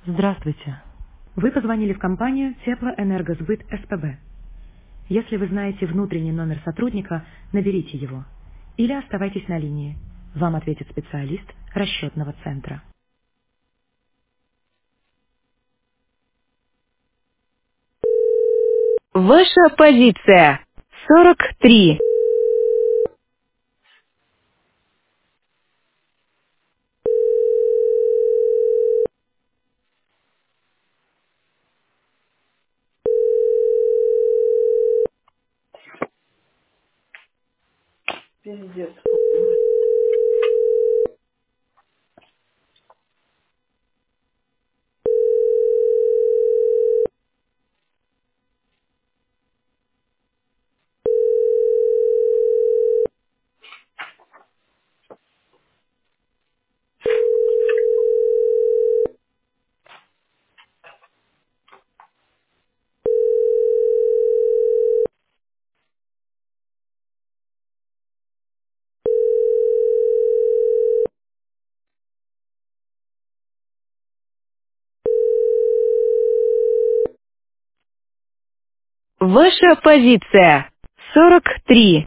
Здравствуйте. Вы позвонили в компанию Теплоэнергосбыт СПБ. Если вы знаете внутренний номер сотрудника, наберите его. Или оставайтесь на линии. Вам ответит специалист расчетного центра. Ваша позиция 43. Пиздец. Ваша позиция 43.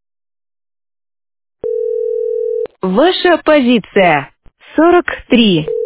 Ваша позиция 43.